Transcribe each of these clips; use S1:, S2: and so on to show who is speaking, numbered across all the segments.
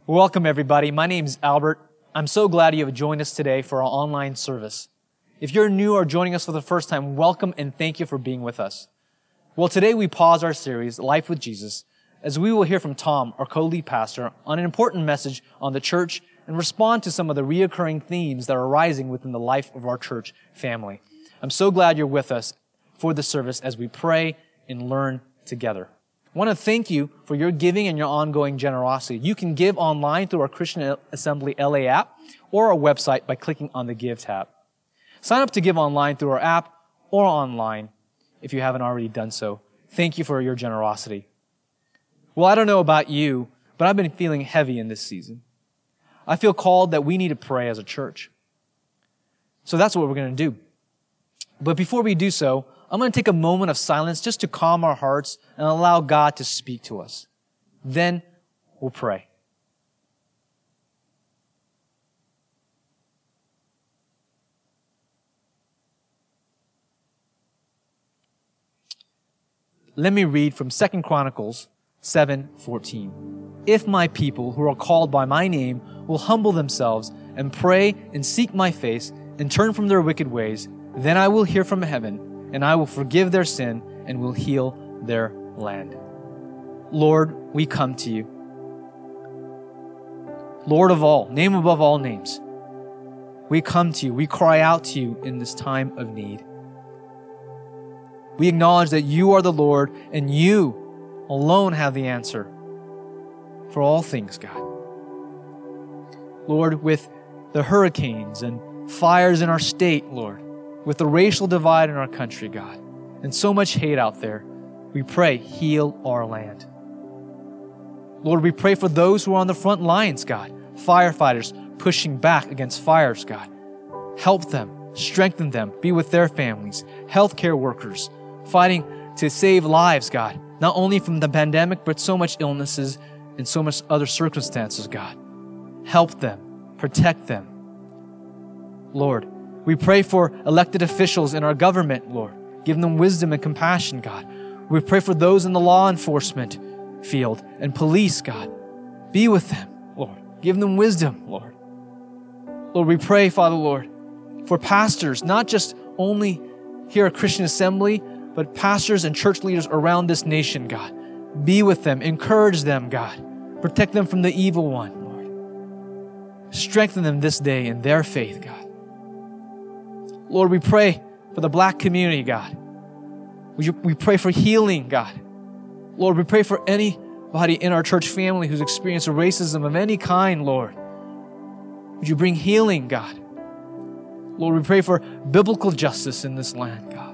S1: Welcome, everybody. My name is Albert. I'm so glad you have joined us today for our online service. If you're new or joining us for the first time, welcome and thank you for being with us. Well, today we pause our series, Life with Jesus, as we will hear from Tom, our co-lead pastor, on an important message on the church and respond to some of the reoccurring themes that are arising within the life of our church family. I'm so glad you're with us for the service as we pray and learn together. I want to thank you for your giving and your ongoing generosity. You can give online through our Christian Assembly LA app or our website by clicking on the Give tab. Sign up to give online through our app or online if you haven't already done so. Thank you for your generosity. Well, I don't know about you, but I've been feeling heavy in this season. I feel called that we need to pray as a church. So that's what we're going to do. But before we do so, I'm going to take a moment of silence just to calm our hearts and allow God to speak to us. Then we'll pray. Let me read from 2 Chronicles 7:14. If my people who are called by my name will humble themselves and pray and seek my face and turn from their wicked ways, then I will hear from heaven and I will forgive their sin and will heal their land. Lord, we come to you. Lord of all, name above all names. We come to you. We cry out to you in this time of need. We acknowledge that you are the Lord and you alone have the answer for all things, God. Lord, with the hurricanes and fires in our state, Lord, with the racial divide in our country, God, and so much hate out there, we pray, heal our land. Lord, we pray for those who are on the front lines, God, firefighters pushing back against fires, God. Help them, strengthen them, be with their families, healthcare workers, fighting to save lives, God, not only from the pandemic, but so much illnesses and so much other circumstances, God. Help them, protect them. Lord, we pray for elected officials in our government, Lord. Give them wisdom and compassion, God. We pray for those in the law enforcement field and police, God. Be with them, Lord. Give them wisdom, Lord. Lord, we pray, Father, Lord, for pastors, not just only here at Christian Assembly, but pastors and church leaders around this nation, God. Be with them. Encourage them, God. Protect them from the evil one, Lord. Strengthen them this day in their faith, God. Lord, we pray for the black community, God. We pray for healing, God. Lord, we pray for anybody in our church family who's experienced racism of any kind, Lord. Would you bring healing, God? Lord, we pray for biblical justice in this land, God.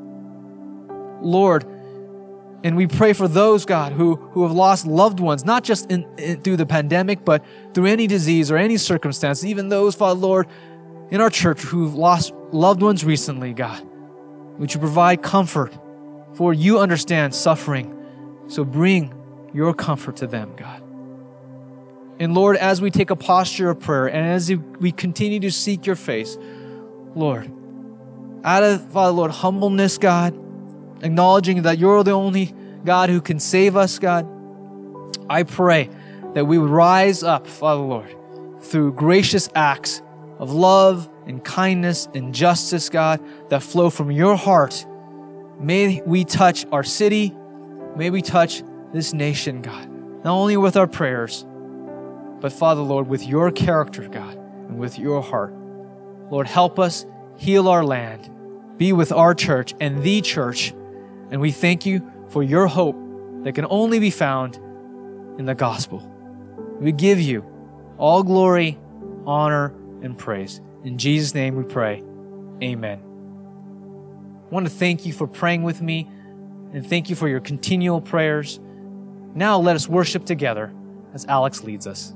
S1: Lord, and we pray for those, God, who have lost loved ones, not just through the pandemic, but through any disease or any circumstance, even those, Father, Lord, in our church who've lost loved ones recently, God. Would you provide comfort, for you understand suffering, so bring your comfort to them, God. And Lord, as we take a posture of prayer and as we continue to seek your face, Lord, out of, Father, Lord, humbleness, God, acknowledging that you're the only God who can save us, God, I pray that we would rise up, Father, Lord, through gracious acts of love and kindness and justice, God, that flow from your heart. May we touch our city. May we touch this nation, God, not only with our prayers, but, Father, Lord, with your character, God, and with your heart. Lord, help us heal our land, be with our church and the church, and we thank you for your hope that can only be found in the gospel. We give you all glory, honor, and praise. In Jesus' name we pray. Amen. I want to thank you for praying with me and thank you for your continual prayers. Now let us worship together as Alex leads us.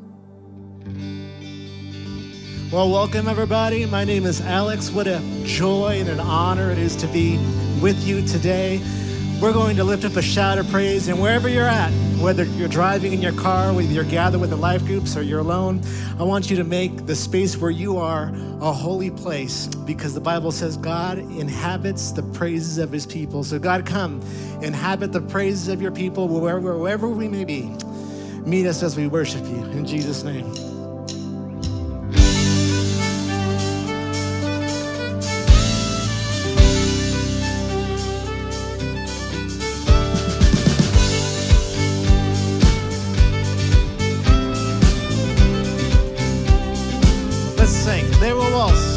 S2: Well, welcome everybody. My name is Alex. What a joy and an honor it is to be with you today. We're going to lift up a shout of praise, and wherever you're at, whether you're driving in your car, whether you're gathered with the life groups or you're alone, I want you to make the space where you are a holy place, because the Bible says God inhabits the praises of his people. So God, come, inhabit the praises of your people wherever we may be. Meet us as we worship you. In Jesus' name. Let's sing. There were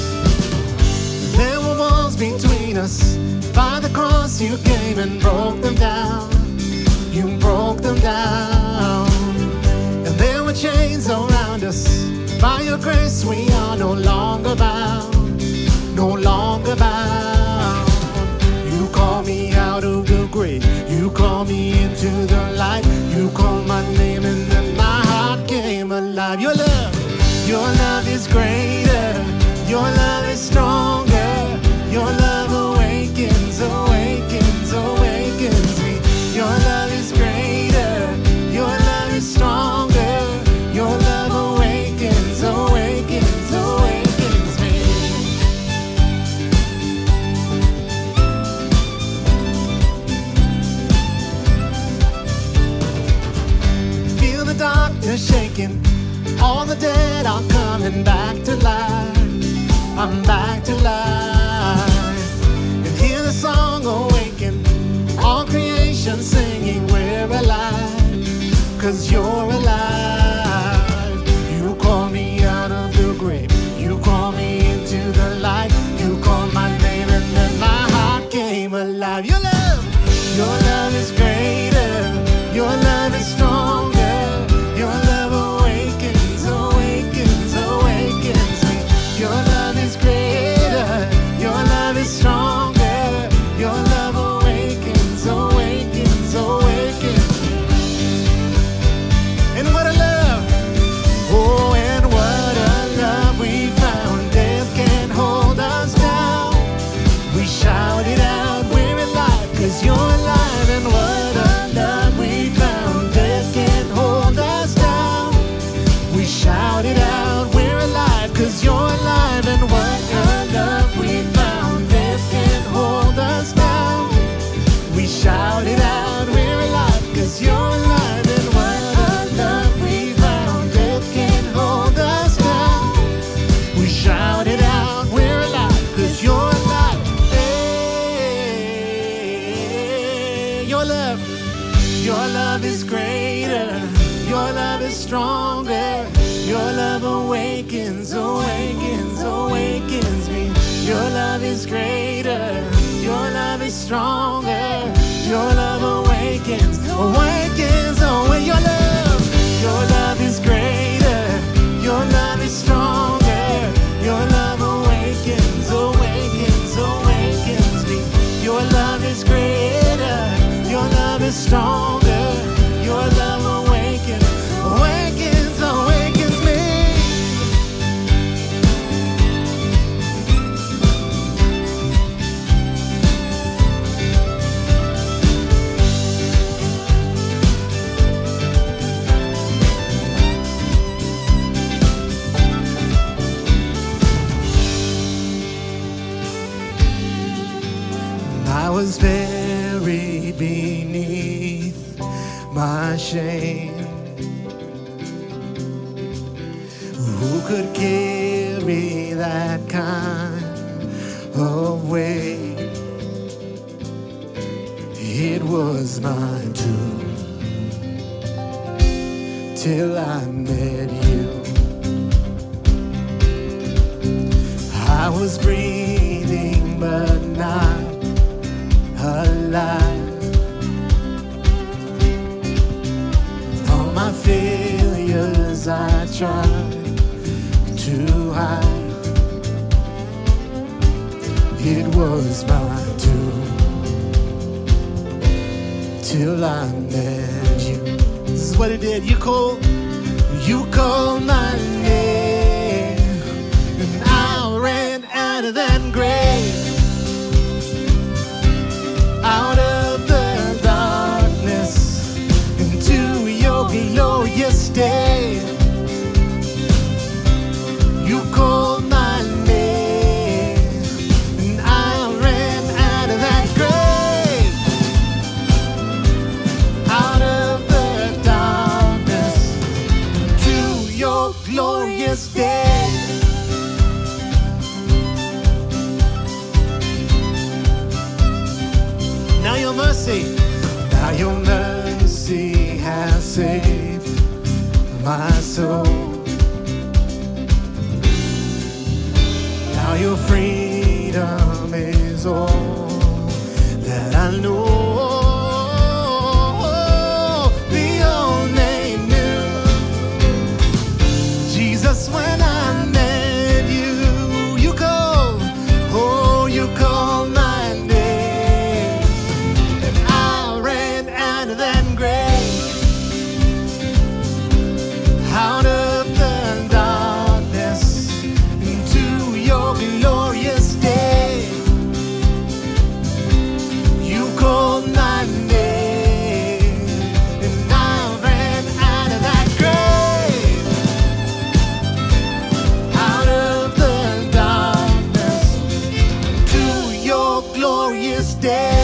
S2: walls between us. By the cross you came and broke them down. You broke them down. And there were chains around us. By your grace we are no longer bound. No longer bound. You call me out of the grave. You call me into the light. You called my name and then my heart came alive. Your love is greater. Your love is stronger. Your love awakens, awakens, awakens me. Your love is greater. Your love is stronger. Your love awakens, awakens, awakens me. Feel the darkness shaking. All the dead are coming back to life. I'm back to life. And hear the song awaken. All creation singing, we're alive. 'Cause you're alive. You call me out of the grave. You call me into the light. You called my name and then my heart came alive. Your love is greater. Your love is stronger. Your love awakens, awakens, awakens me. Your love is greater. Your love is stronger. Your love awakens, awakens, awakens. And what a love. Oh, and what a love we found. Death can't hold us down. We shout it out, we're alive, 'cause you're alive. And what a love we found. Death can't hold us down. We shout it out, we're alive, 'cause you're alive. And what a love we found. Death can't hold us down. We shout it out, we're alive, 'cause you're alive. And what a love we found. Death can't hold us down. We shout it out, we're alive, 'cause you're alive. Hey, your love is greater. Your love is stronger. Your love awakens, awakens, awakens me. Your love is greater. Your love is stronger. Your love awakens, awakens, awakens. Your love is greater. Your love is stronger. Your love awakens, awakens, awakens me. Your love is greater. Your love is stronger. Your love awakens, awakens, awakens me. I was buried beneath my shame. Who could carry that kind of weight? It was my doom till I met you. I was breathing but not alive. All my failures I tried to hide. It was my doom till I met you. This is what it did. You called my name, and I ran out of that grave. Out of the darkness into your glorious day. You called my name, and I ran out of that grave. Out of the darkness your glorious day. Now your mercy has saved my soul. Now your freedom is all that I know. The old name knew Jesus when I met you. You called, oh, you called my name, and I ran out of that grave, out of the darkness into your glorious day. You called my name, and I ran out of that grave, out of the darkness to your glorious day.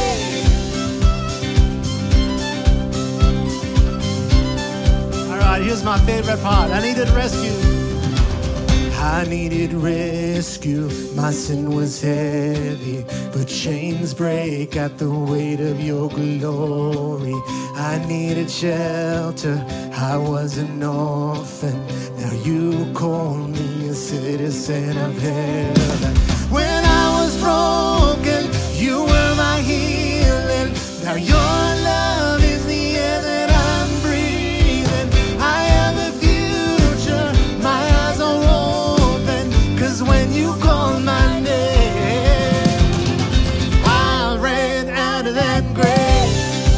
S2: All right, here's my favorite part. I needed rescue. I needed rescue, my sin was heavy, but chains break at the weight of your glory. I needed shelter, I was an orphan, now you call me a citizen of heaven. When I was broken, you were my healing, now your love is the air that I'm breathing. I have a future, my eyes are open, 'cause when you call my name, I ran out of that grave,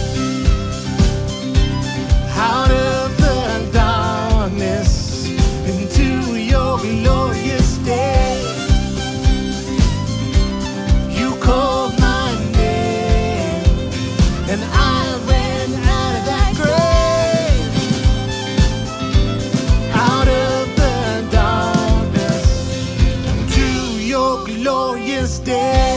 S2: out of the darkness into your glorious day. You called my name, and I ran out of that grave, out of the darkness to your glorious day.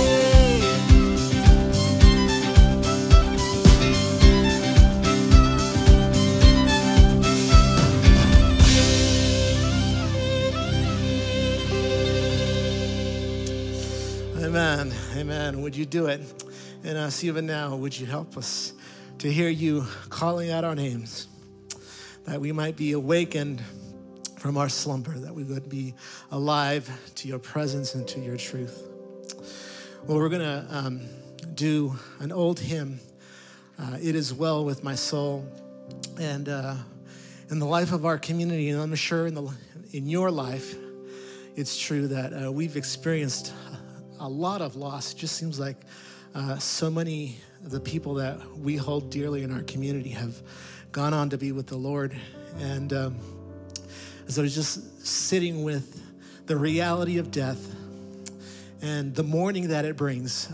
S2: Amen. Amen. Would you do it? And even now, would you help us to hear you calling out our names, that we might be awakened from our slumber, that we would be alive to your presence and to your truth. Well, we're going to do an old hymn, It Is Well With My Soul. And in the life of our community, and I'm sure in your life, it's true that we've experienced a lot of loss. It just seems like so many of the people that we hold dearly in our community have gone on to be with the Lord. And as I was just sitting with the reality of death and the mourning that it brings,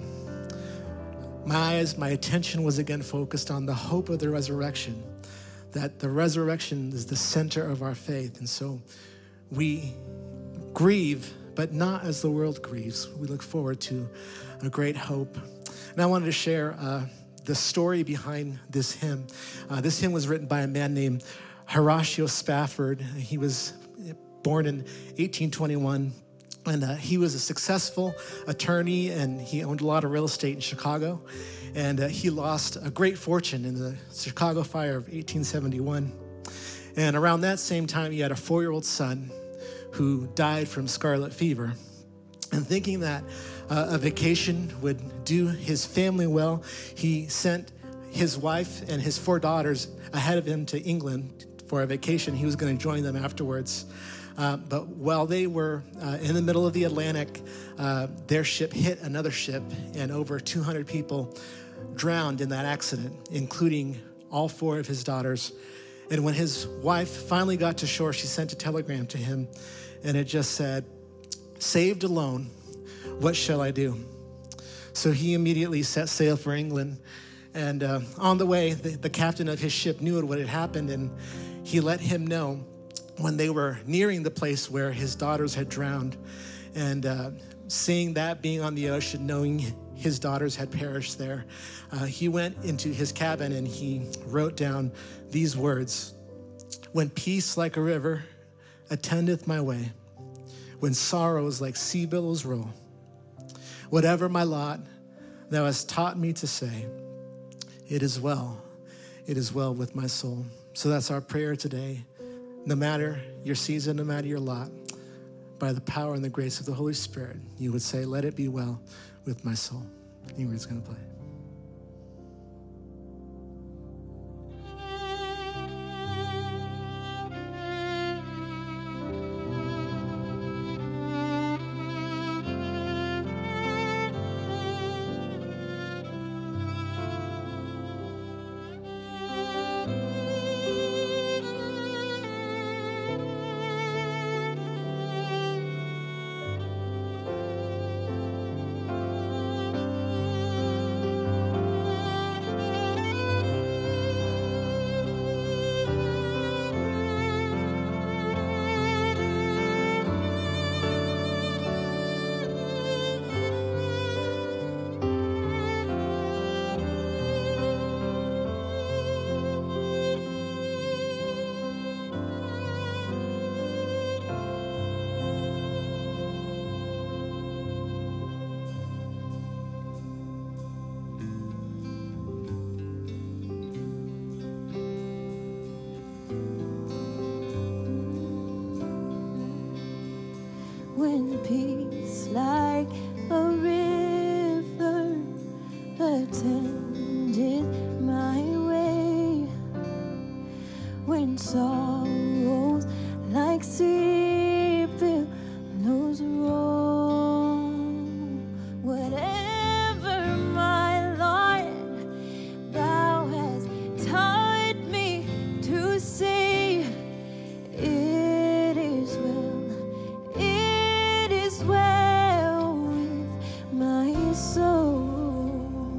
S2: my attention was again focused on the hope of the resurrection, that the resurrection is the center of our faith. And so we grieve, but not as the world grieves. We look forward to a great hope. And I wanted to share the story behind this hymn. This hymn was written by a man named Horatio Spafford. He was born in 1821, and he was a successful attorney, and he owned a lot of real estate in Chicago. And he lost a great fortune in the Chicago fire of 1871. And around that same time, he had a 4-year-old son who died from scarlet fever. And thinking that a vacation would do his family well, he sent his wife and his 4 daughters ahead of him to England for a vacation. He was going to join them afterwards. But while they were in the middle of the Atlantic, their ship hit another ship, and over 200 people drowned in that accident, including all 4 of his daughters. And when his wife finally got to shore, she sent a telegram to him, and it just said, "Saved alone, what shall I do?" So he immediately set sail for England. And on the way, the captain of his ship knew what had happened, and he let him know when they were nearing the place where his daughters had drowned. And seeing that, being on the ocean, knowing his daughters had perished there, he went into his cabin and he wrote down these words: "When peace like a river attendeth my way, when sorrows like sea billows roll. Whatever my lot, thou hast taught me to say, it is well with my soul. So that's our prayer today. No matter your season, no matter your lot, by the power and the grace of the Holy Spirit, you would say, let it be well with my soul. Ingrid's going to play.
S3: When peace like a river attendeth my way, when sorrows like sea billows roll, whatever my lot, thou hast taught me to say, it is well with my soul.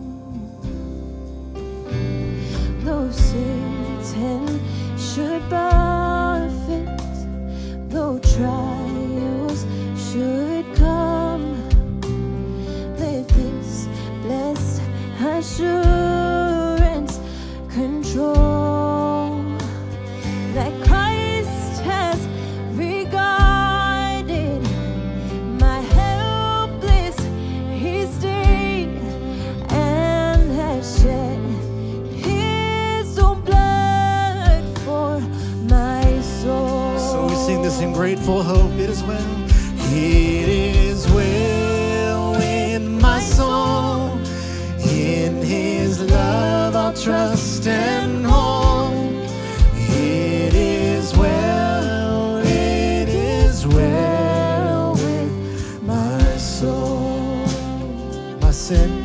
S3: Though Satan should buffet, though trials should come, let this blessed assurance control that Christ has regarded my helpless estate and has shed his own blood for my soul.
S2: So we sing this in grateful hope. It is well. It is well with my soul. In his love I'll trust and hold. It is well. It is well with my soul. My sin,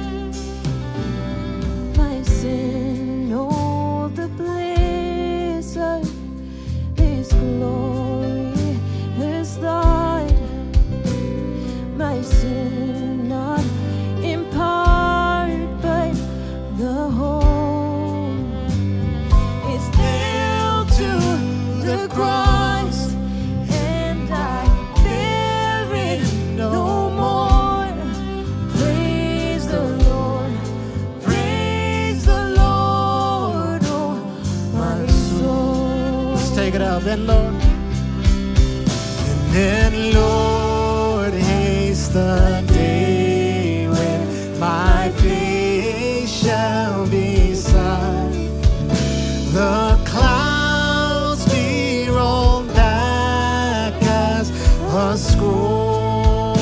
S3: oh, the bliss of His glorious thought. My sin, not in part, but the whole, is nailed to the cross, and I bear it no more. Praise the Lord, oh my soul.
S2: let's take it out. Then Lord, and then Lord, haste the day when my face shall be sight. The clouds be rolled back as a scroll.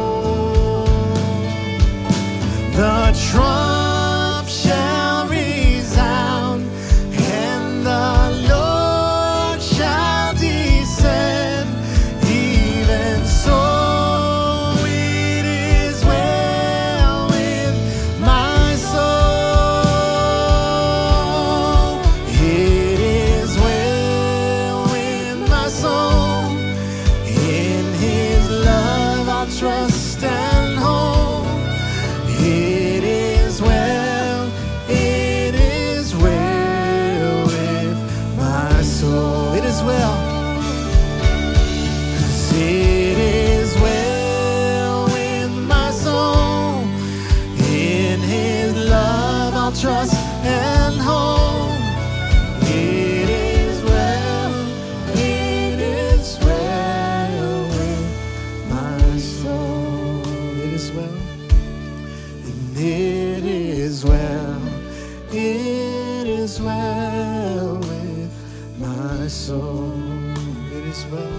S2: The trump shall resound, and the Lord shall descend. Even so, it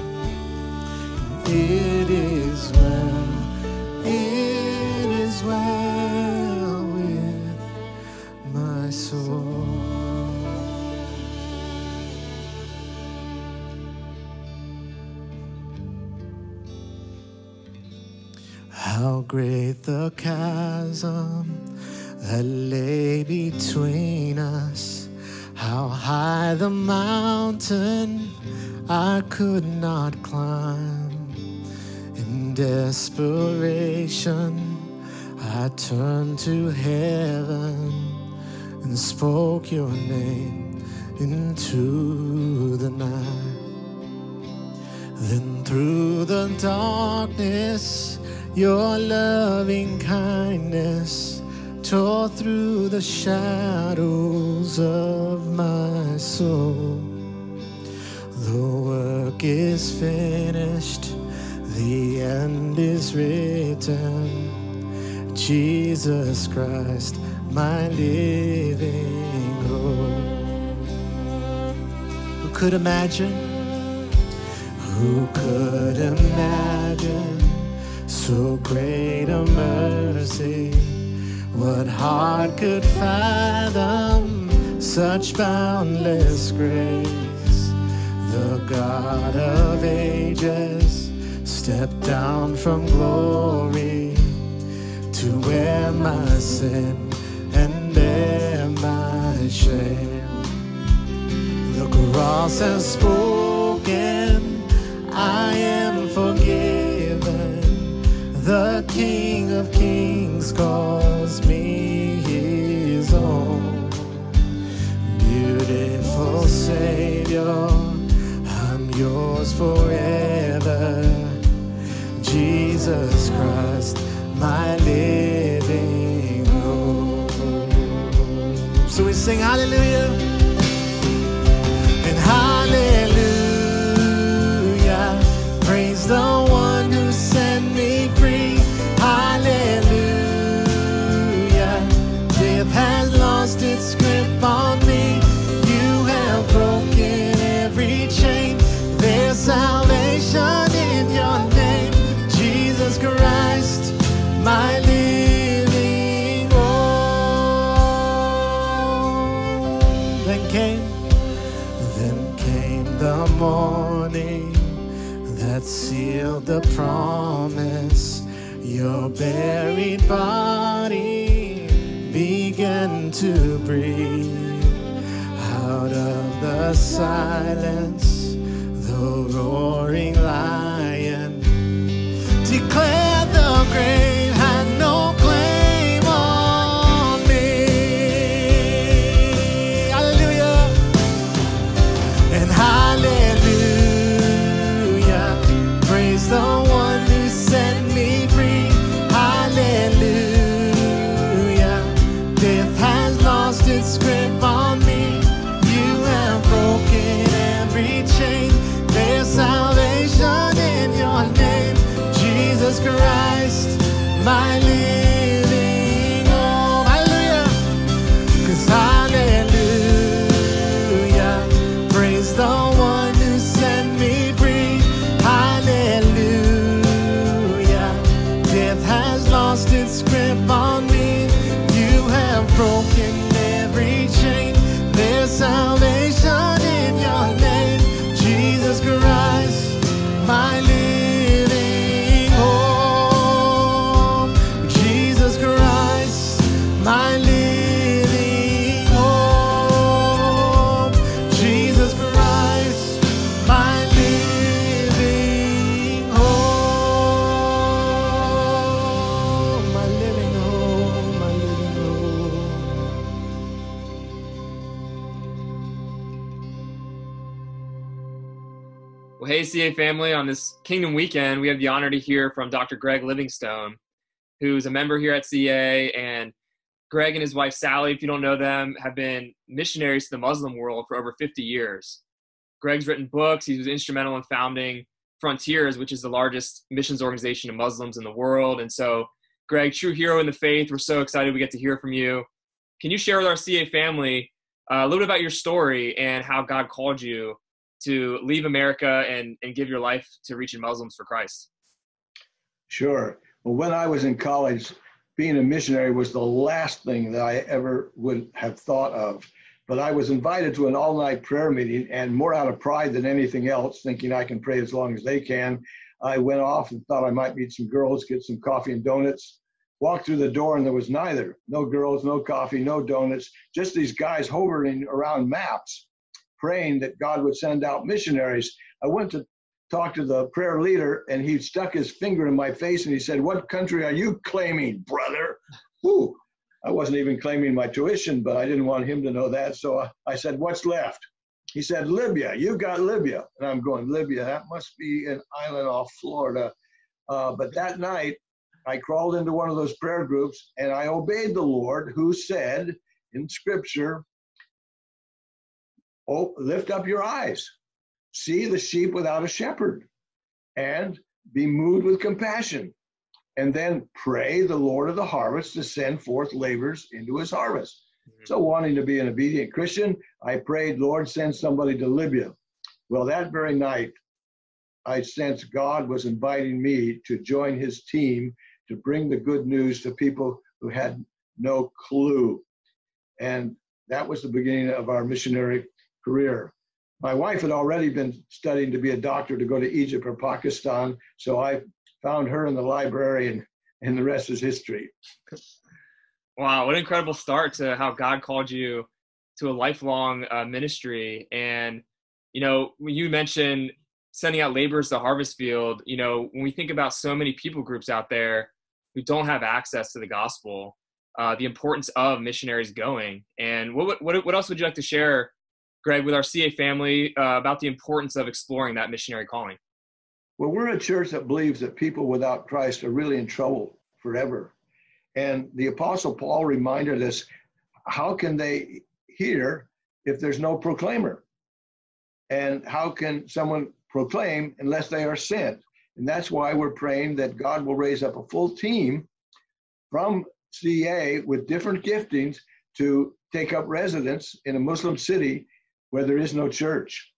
S2: It is well, it is well with my soul. How great the chasm that lay between us, how high the mountain I could not climb. In desperation, I turned to heaven and spoke your name into the night. Then through the darkness, your loving kindness tore through the shadows of my soul. The work is finished, the end is written. Jesus Christ, my living hope. Who could imagine? Who could imagine so great a mercy? What heart could fathom such boundless grace? The God of ages stepped down from glory to wear my sin and bear my shame. The cross has spoken, I am forgiven. The King of Kings calls me his own. Beautiful Savior, I'm yours forever. Jesus Christ, my living hope. So we sing hallelujah and hallelujah. Praise the one who set me free. Hallelujah. Death has lost its grip on me. You have broken every chain. There's salvation in your name, Jesus Christ, my living hope. Then came the morning that sealed the promise. Your buried body began to breathe. Out of the silence, the roaring lion declared the grave had no claim on me. Hallelujah and hallelujah. Praise the one who set me free. Hallelujah. Death has lost its grip on me. You have broken every chain. There's salvation in your name, Jesus Christ, my living hope. Hallelujah. 'Cause hallelujah. Praise the one who set me free. Hallelujah. Death has lost its grip on me. You have broken every chain. There's salvation in your name, Jesus Christ, my living hope. Jesus Christ, my living hope. Jesus Christ, my living hope. My living hope, my living hope.
S4: Well, hey, CA family, on this Kingdom Weekend, we have the honor to hear from Dr. Greg Livingstone, who's a member here at CA. And Greg and his wife, Sally, if you don't know them, have been missionaries to the Muslim world for over 50 years. Greg's written books. He was instrumental in founding Frontiers, which is the largest missions organization of Muslims in the world. And so, Greg, true hero in the faith, we're so excited we get to hear from you. Can you share with our CA family a little bit about your story and how God called you to leave America and give your life to reaching Muslims for Christ?
S5: Sure. Well, when I was in college, being a missionary was the last thing that I ever would have thought of. But I was invited to an all-night prayer meeting, and more out of pride than anything else, thinking I can pray as long as they can, I went off and thought I might meet some girls, get some coffee and donuts. Walked through the door, and there was neither. No girls, no coffee, no donuts, just these guys hovering around maps, praying that God would send out missionaries. I went to talk to the prayer leader, and he stuck his finger in my face, and he said, "What country are you claiming, brother?" Whew. I wasn't even claiming my tuition, but I didn't want him to know that. So I said, "What's left?" He said, "Libya, you got Libya." And I'm going, Libya, that must be an island off Florida. But that night, I crawled into one of those prayer groups, and I obeyed the Lord, who said in Scripture, "Oh, lift up your eyes, see the sheep without a shepherd, and be moved with compassion. And then pray the Lord of the harvest to send forth laborers into his harvest." So wanting to be an obedient Christian, I prayed, "Lord, send somebody to Libya." Well, that very night, I sensed God was inviting me to join his team to bring the good news to people who had no clue. And that was the beginning of our missionary career. My wife had already been studying to be a doctor to go to Egypt or Pakistan, so I found her in the library, and the rest is history.
S4: Wow, what an incredible start to how God called you to a lifelong ministry. And, when you mentioned sending out laborers to the harvest field, when we think about so many people groups out there who don't have access to the gospel, the importance of missionaries going. And what else would you like to share, Greg, with our CA family about the importance of exploring that missionary calling?
S5: Well, we're a church that believes that people without Christ are really in trouble forever. And the Apostle Paul reminded us, how can they hear if there's no proclaimer? And how can someone proclaim unless they are sent? And that's why we're praying that God will raise up a full team from CA with different giftings to take up residence in a Muslim city where there is no church.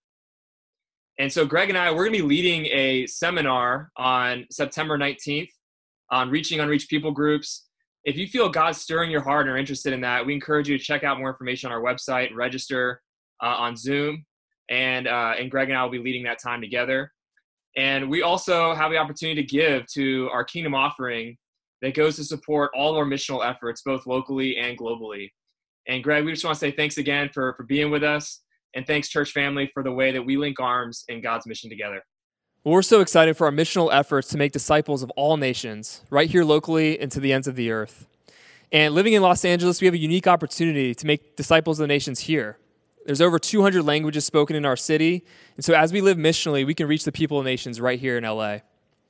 S4: And so Greg and I, we're going to be leading a seminar on September 19th on reaching unreached people groups. If you feel God's stirring your heart and are interested in that, we encourage you to check out more information on our website and register on Zoom. And Greg and I will be leading that time together. And we also have the opportunity to give to our Kingdom offering that goes to support all of our missional efforts, both locally and globally. And Greg, we just want to say thanks again for being with us. And thanks, church family, for the way that we link arms in God's mission together.
S6: Well, we're so excited for our missional efforts to make disciples of all nations, right here locally and to the ends of the earth. And living in Los Angeles, we have a unique opportunity to make disciples of the nations here. There's over 200 languages spoken in our city, and so as we live missionally, we can reach the people of the nations right here in LA.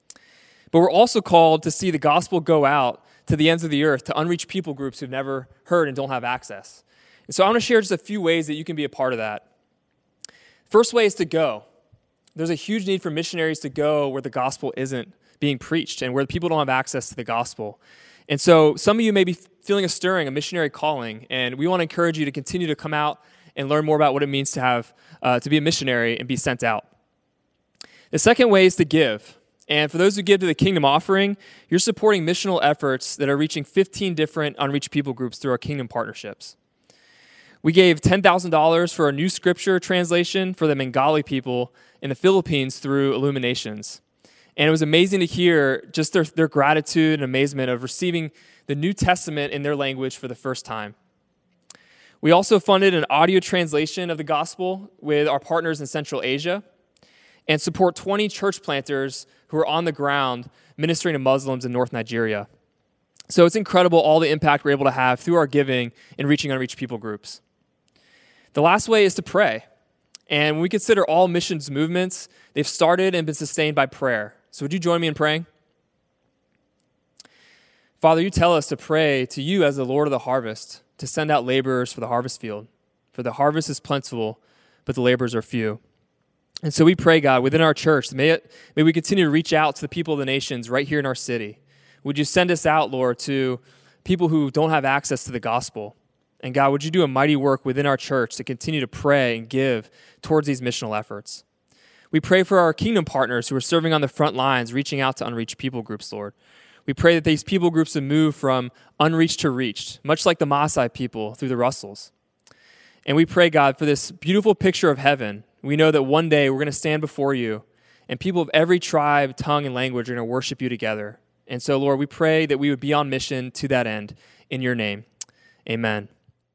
S6: But we're also called to see the gospel go out to the ends of the earth, to unreached people groups who've never heard and don't have access. And so I want to share just a few ways that you can be a part of that. First way is to go. There's a huge need for missionaries to go where the gospel isn't being preached and where people don't have access to the gospel. And so some of you may be feeling a stirring, a missionary calling, and we want to encourage you to continue to come out and learn more about what it means to have to be a missionary and be sent out. The second way is to give. And for those who give to the Kingdom offering, you're supporting missional efforts that are reaching 15 different unreached people groups through our Kingdom partnerships. We gave $10,000 for a new scripture translation for the Bengali people in the Philippines through Illuminations. And it was amazing to hear just their gratitude and amazement of receiving the New Testament in their language for the first time. We also funded an audio translation of the gospel with our partners in Central Asia and support 20 church planters who are on the ground ministering to Muslims in North Nigeria. So it's incredible all the impact we're able to have through our giving in reaching unreached people groups. The last way is to pray. And when we consider all missions movements, they've started and been sustained by prayer. So would you join me in praying? Father, you tell us to pray to you as the Lord of the harvest, to send out laborers for the harvest field. For the harvest is plentiful, but the laborers are few. And so we pray, God, within our church, may we continue to reach out to the people of the nations right here in our city. Would you send us out, Lord, to people who don't have access to the gospel? And God, would you do a mighty work within our church to continue to pray and give towards these missional efforts? We pray for our kingdom partners who are serving on the front lines, reaching out to unreached people groups, Lord. We pray that these people groups would move from unreached to reached, much like the Maasai people through the Russells. And we pray, God, for this beautiful picture of heaven. We know that one day we're going to stand before you, and people of every tribe, tongue, and language are going to worship you together. And so, Lord, we pray that we would be on mission to that end. In your name, amen.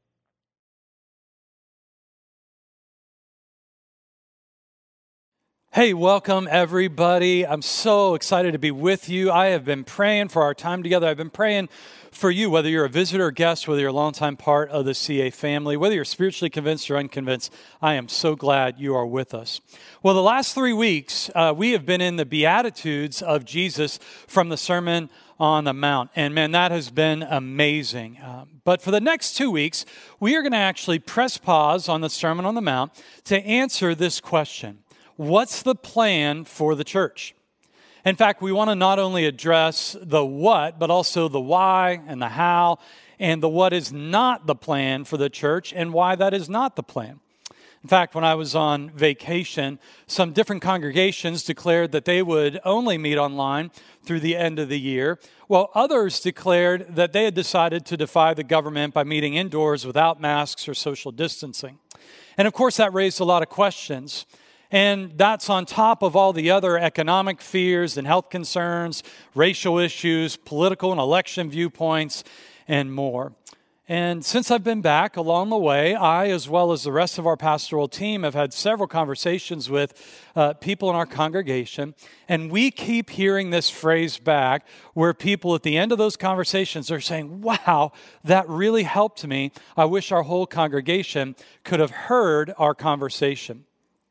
S7: Hey, welcome everybody. I'm so excited to be with you. I have been praying for our time together. I've been praying for you, whether you're a visitor or guest, whether you're a longtime part of the CA family, whether you're spiritually convinced or unconvinced. I am so glad you are with us. Well, the last 3 weeks, we have been in the Beatitudes of Jesus from the Sermon on the Mount. And man, that has been amazing. But for the next 2 weeks, we are going to actually press pause on the Sermon on the Mount to answer this question. What's the plan for the church? In fact, we want to not only address the what, but also the why and the how, and the what is not the plan for the church and why that is not the plan. In fact, when I was on vacation, some different congregations declared that they would only meet online through the end of the year, while others declared that they had decided to defy the government by meeting indoors without masks or social distancing. And of course, that raised a lot of questions. And that's on top of all the other economic fears and health concerns, racial issues, political and election viewpoints, and more. And since I've been back along the way, I, as well as the rest of our pastoral team, have had several conversations with people in our congregation. And we keep hearing this phrase back where people at the end of those conversations are saying, wow, that really helped me. I wish our whole congregation could have heard our conversation.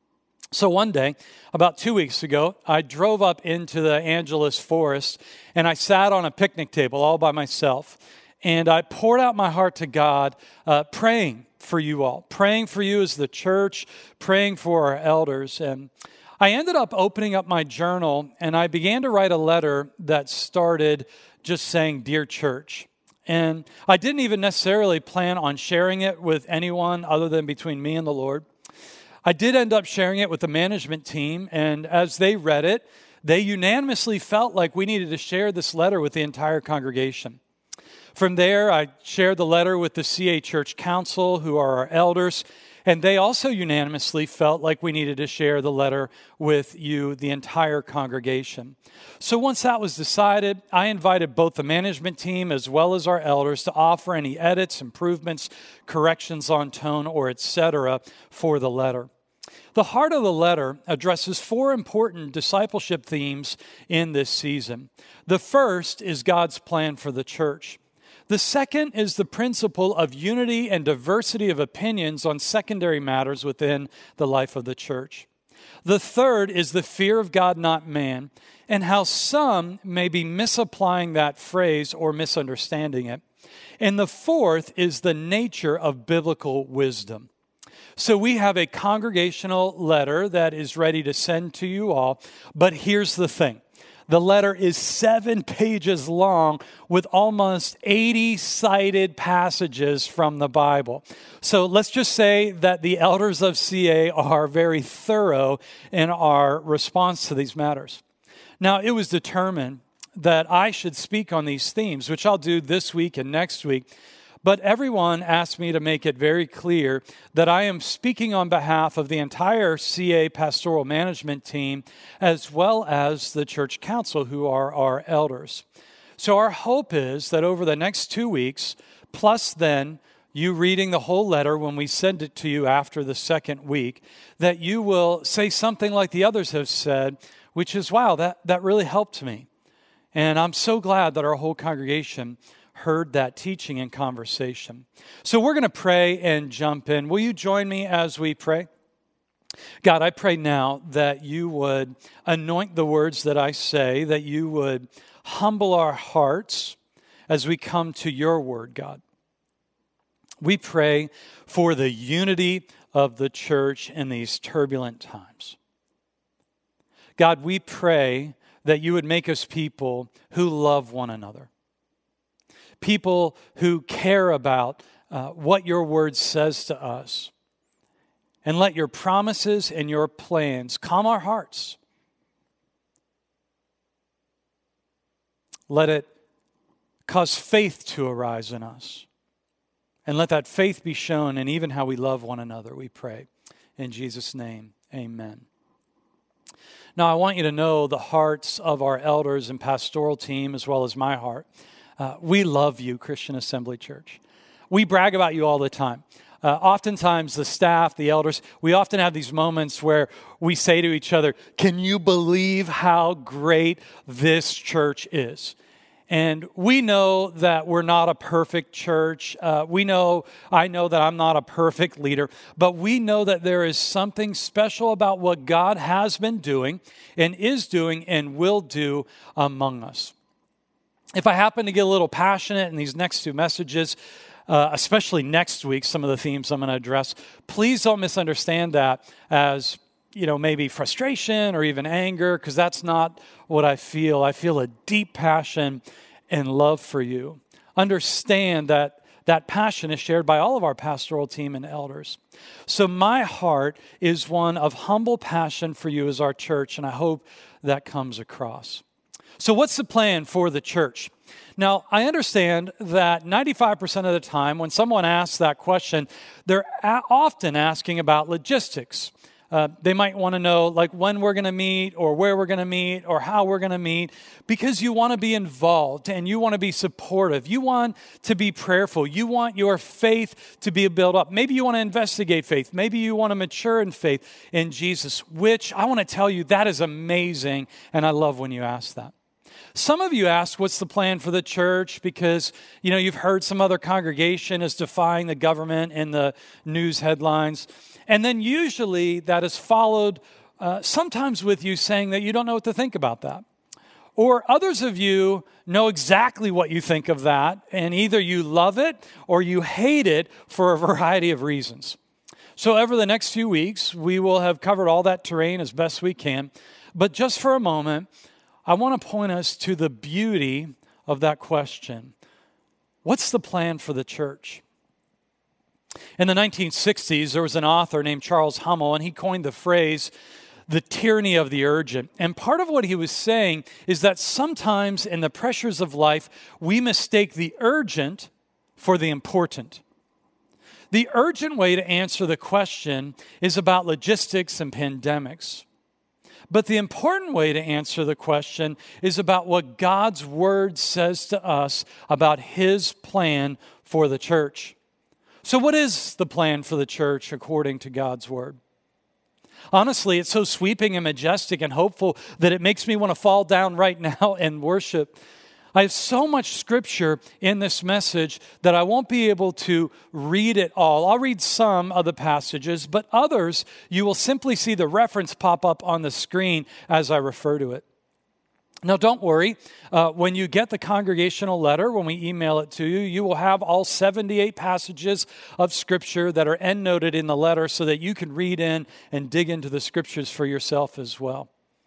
S7: So one day, about 2 weeks ago, I drove up into the Angeles forest and I sat on a picnic table all by myself. And I poured out my heart to God, praying for you all, praying for you as the church, praying for our elders. And I ended up opening up my journal and I began to write a letter that started just saying, "Dear Church." And I didn't even necessarily plan on sharing it with anyone other than between me and the Lord. I did end up sharing it with the management team, and as they read it, they unanimously felt like we needed to share this letter with the entire congregation. From there, I shared the letter with the CA Church Council, who are our elders, and they also unanimously felt like we needed to share the letter with you, the entire congregation. So once that was decided, I invited both the management team as well as our elders to offer any edits, improvements, corrections on tone, or etc. for the letter. The heart of the letter addresses 4 important discipleship themes in this season. The first is God's plan for the church. The second is the principle of unity and diversity of opinions on secondary matters within the life of the church. The third is the fear of God, not man, and how some may be misapplying that phrase or misunderstanding it. And the fourth is the nature of biblical wisdom. So we have a congregational letter that is ready to send to you all, but here's the thing. The letter is 7 pages long with almost 80 cited passages from the Bible. So let's just say that the elders of CA are very thorough in our response to these matters. Now, it was determined that I should speak on these themes, which I'll do this week and next week. But everyone asked me to make it very clear that I am speaking on behalf of the entire CA pastoral management team, as well as the church council, who are our elders. So our hope is that over the next 2 weeks, plus then you reading the whole letter when we send it to you after the second week, that you will say something like the others have said, which is, wow, that really helped me. And I'm so glad that our whole congregation heard that teaching and conversation. So we're going to pray and jump in. Will you join me as we pray? God, I pray now that you would anoint the words that I say, that you would humble our hearts as we come to your word, God. We pray for the unity of the church in these turbulent times. God, we pray that you would make us people who love one another. People who care about what your word says to us. And let your promises and your plans calm our hearts. Let it cause faith to arise in us. And let that faith be shown in even how we love one another, we pray. In Jesus' name, amen. Now, I want you to know the hearts of our elders and pastoral team, as well as my heart. We love you, Christian Assembly Church. We brag about you all the time. Oftentimes, the staff, the elders, we often have these moments where we say to each other, can you believe how great this church is? And we know that we're not a perfect church. I know that I'm not a perfect leader, but we know that there is something special about what God has been doing and is doing and will do among us. If I happen to get a little passionate in these next two messages, especially next week, some of the themes I'm going to address, please don't misunderstand that as, maybe frustration or even anger, because that's not what I feel. I feel a deep passion and love for you. Understand that that passion is shared by all of our pastoral team and elders. So my heart is one of humble passion for you as our church, and I hope that comes across. So what's the plan for the church? Now, I understand that 95% of the time when someone asks that question, they're often asking about logistics. They might want to know when we're going to meet or where we're going to meet or how we're going to meet, because you want to be involved and you want to be supportive. You want to be prayerful. You want your faith to be built up. Maybe you want to investigate faith. Maybe you want to mature in faith in Jesus, which I want to tell you that is amazing, and I love when you ask that. Some of you ask, what's the plan for the church? Because, you've heard some other congregation is defying the government in the news headlines. And then usually that is followed sometimes with you saying that you don't know what to think about that. Or others of you know exactly what you think of that, and either you love it or you hate it for a variety of reasons. So over the next few weeks, we will have covered all that terrain as best we can. But just for a moment, I want to point us to the beauty of that question. What's the plan for the church? In the 1960s, there was an author named Charles Hummel, and he coined the phrase, the tyranny of the urgent. And part of what he was saying is that sometimes in the pressures of life, we mistake the urgent for the important. The urgent way to answer the question is about logistics and pandemics. But the important way to answer the question is about what God's word says to us about his plan for the church. So what is the plan for the church according to God's word? Honestly, it's so sweeping and majestic and hopeful that it makes me want to fall down right now and worship. I have so much scripture in this message that I won't be able to read it all. I'll read some of the passages, but others, you will simply see the reference pop up on the screen as I refer to it. Now, don't worry. When you get the congregational letter, when we email it to you, you will have all 78 passages of Scripture that are endnoted in the letter so that you can read in and dig into the Scriptures for yourself as well.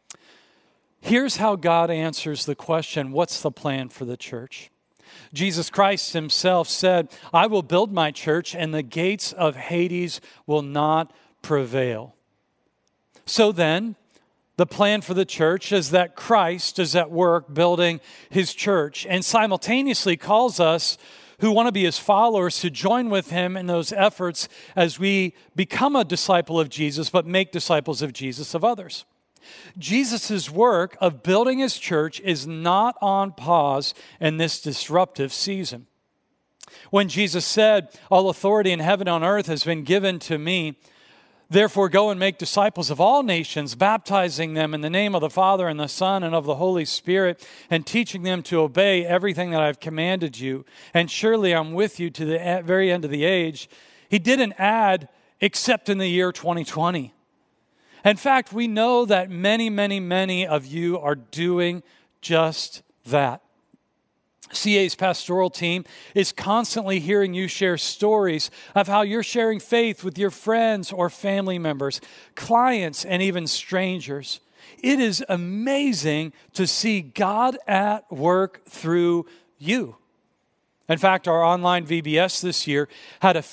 S7: Here's how God answers the question, what's the plan for the church? Jesus Christ himself said, I will build my church and the gates of Hades will not prevail. So then, the plan for the church is that Christ is at work building his church and simultaneously calls us who want to be his followers to join with him in those efforts as we become a disciple of Jesus, but make disciples of Jesus of others. Jesus' work of building his church is not on pause in this disruptive season. When Jesus said, all authority in heaven and on earth has been given to me, therefore go and make disciples of all nations, baptizing them in the name of the Father and the Son and of the Holy Spirit, and teaching them to obey everything that I've commanded you. And surely I'm with you to the very end of the age. He didn't add, except in the year 2020. In fact, we know that many, many, many of you are doing just that. CA's pastoral team is constantly hearing you share stories of how you're sharing faith with your friends or family members, clients, and even strangers. It is amazing to see God at work through you. In fact, our online VBS this year had a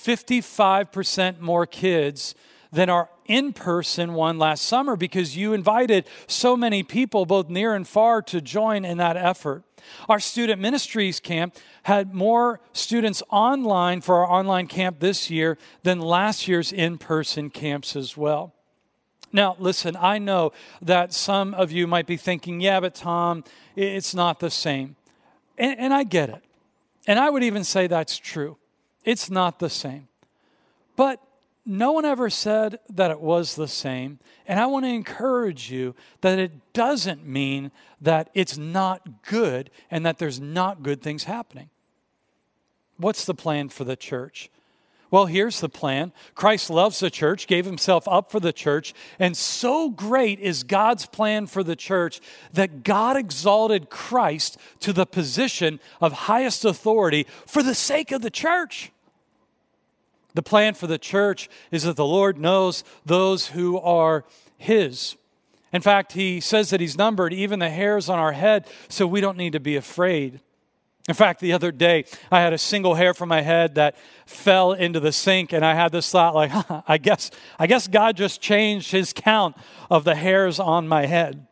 S7: 55% more kids than our in-person one last summer because you invited so many people, both near and far, to join in that effort. Our student ministries camp had more students online for our online camp this year than last year's in-person camps as well. Now, listen, I know that some of you might be thinking, yeah, but Tom, it's not the same. And I get it. And I would even say that's true. It's not the same. But no one ever said that it was the same. And I want to encourage you that it doesn't mean that it's not good and that there's not good things happening. What's the plan for the church? Well, here's the plan. Christ loves the church, gave himself up for the church, and so great is God's plan for the church that God exalted Christ to the position of highest authority for the sake of the church. The plan for the church is that the Lord knows those who are his. In fact, he says that he's numbered even the hairs on our head, so we don't need to be afraid. In fact, the other day, I had a single hair from my head that fell into the sink, and I had this thought like, I guess God just changed his count of the hairs on my head.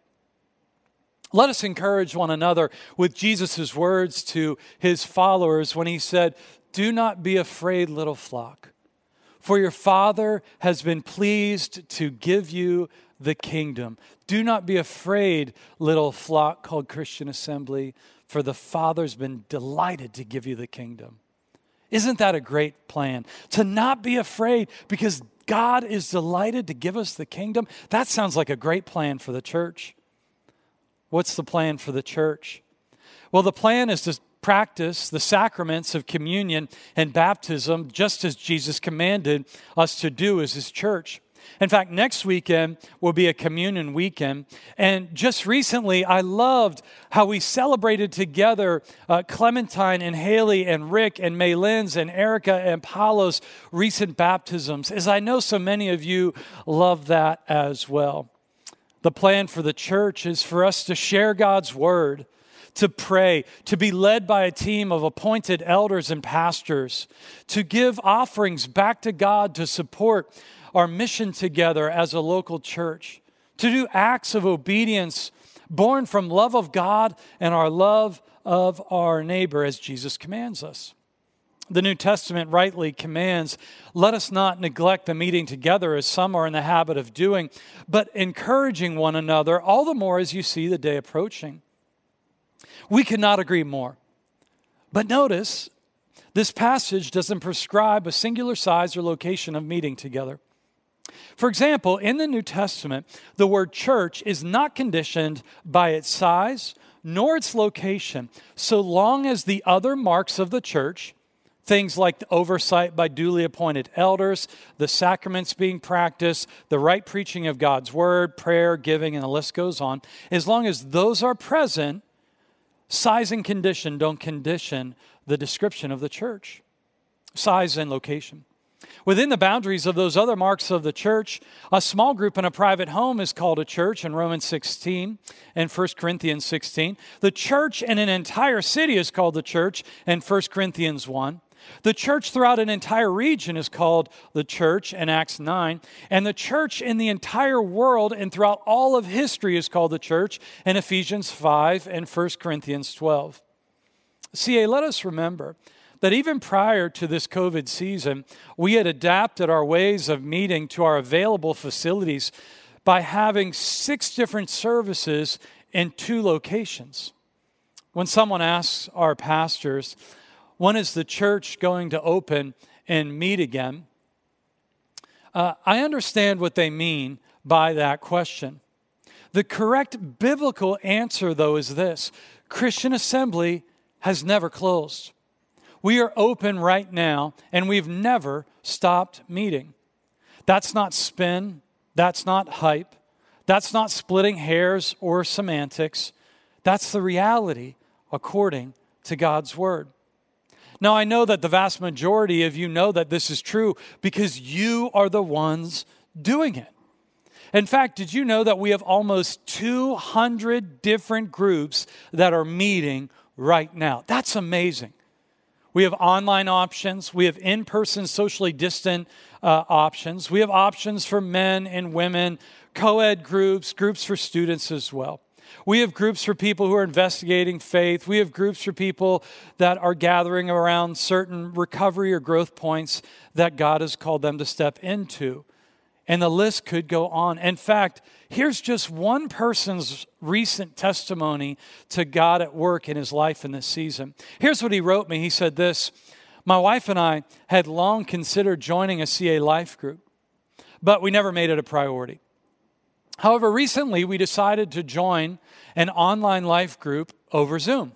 S7: Let us encourage one another with Jesus' words to his followers when he said, "Do not be afraid, little flock, for your Father has been pleased to give you the kingdom. Do not be afraid, little flock," called Christian Assembly, "for the Father's been delighted to give you the kingdom." Isn't that a great plan? To not be afraid because God is delighted to give us the kingdom. That sounds like a great plan for the church. What's the plan for the church? Well, the plan is to practice the sacraments of communion and baptism just as Jesus commanded us to do as his church. In fact, next weekend will be a communion weekend. And just recently, I loved how we celebrated together Clementine and Haley and Rick and Maylynn's and Erica and Paulo's recent baptisms, as I know so many of you love that as well. The plan for the church is for us to share God's word, to pray, to be led by a team of appointed elders and pastors, to give offerings back to God to support our mission together as a local church, to do acts of obedience born from love of God and our love of our neighbor as Jesus commands us. The New Testament rightly commands, let us not neglect the meeting together as some are in the habit of doing, but encouraging one another, all the more as you see the day approaching. We cannot agree more. But notice, this passage doesn't prescribe a singular size or location of meeting together. For example, in the New Testament, the word church is not conditioned by its size nor its location, so long as the other marks of the church, things like the oversight by duly appointed elders, the sacraments being practiced, the right preaching of God's word, prayer, giving, and the list goes on, as long as those are present, size and condition don't condition the description of the church. Size and location. Within the boundaries of those other marks of the church, a small group in a private home is called a church in Romans 16 and 1 Corinthians 16. The church in an entire city is called the church in 1 Corinthians 1. The church throughout an entire region is called the church in Acts 9. And the church in the entire world and throughout all of history is called the church in Ephesians 5 and 1 Corinthians 12. CA, let us remember that even prior to this COVID season, we had adapted our ways of meeting to our available facilities by having 6 different services in 2 locations. When someone asks our pastors, when is the church going to open and meet again? I understand what they mean by that question. The correct biblical answer, though, is this: Christian Assembly has never closed. We are open right now, and we've never stopped meeting. That's not spin. That's not hype. That's not splitting hairs or semantics. That's the reality according to God's word. Now, I know that the vast majority of you know that this is true because you are the ones doing it. In fact, did you know that we have almost 200 different groups that are meeting right now? That's amazing. We have online options. We have in-person, socially distant options. We have options for men and women, co-ed groups, groups for students as well. We have groups for people who are investigating faith. We have groups for people that are gathering around certain recovery or growth points that God has called them to step into. And the list could go on. In fact, here's just one person's recent testimony to God at work in his life in this season. Here's what he wrote me. He said this: my wife and I had long considered joining a CA life group, but we never made it a priority. However, recently we decided to join an online life group over Zoom.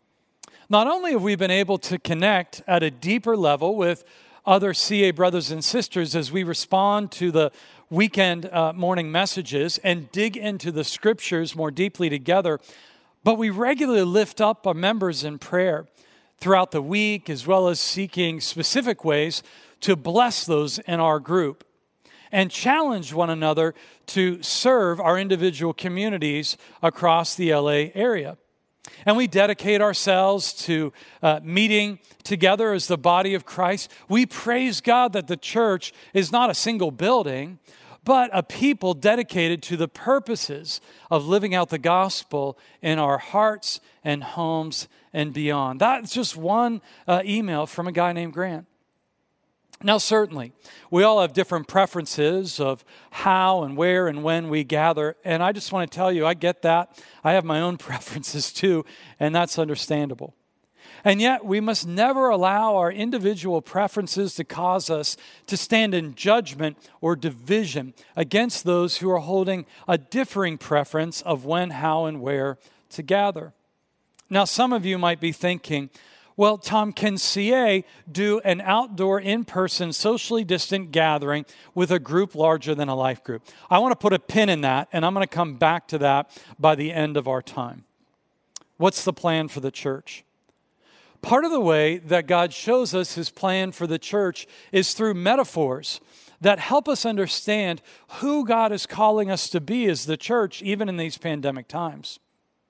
S7: Not only have we been able to connect at a deeper level with other CA brothers and sisters as we respond to the weekend morning messages and dig into the scriptures more deeply together, but we regularly lift up our members in prayer throughout the week, as well as seeking specific ways to bless those in our group and challenge one another to serve our individual communities across the LA area. And we dedicate ourselves to meeting together as the body of Christ. We praise God that the church is not a single building, but a people dedicated to the purposes of living out the gospel in our hearts and homes and beyond. That's just one email from a guy named Grant. Now, certainly, we all have different preferences of how and where and when we gather. And I just want to tell you, I get that. I have my own preferences too, and that's understandable. And yet, we must never allow our individual preferences to cause us to stand in judgment or division against those who are holding a differing preference of when, how, and where to gather. Now, some of you might be thinking, well, Tom, can CA do an outdoor, in-person, socially distant gathering with a group larger than a life group? I want to put a pin in that, and I'm going to come back to that by the end of our time. What's the plan for the church? Part of the way that God shows us his plan for the church is through metaphors that help us understand who God is calling us to be as the church, even in these pandemic times.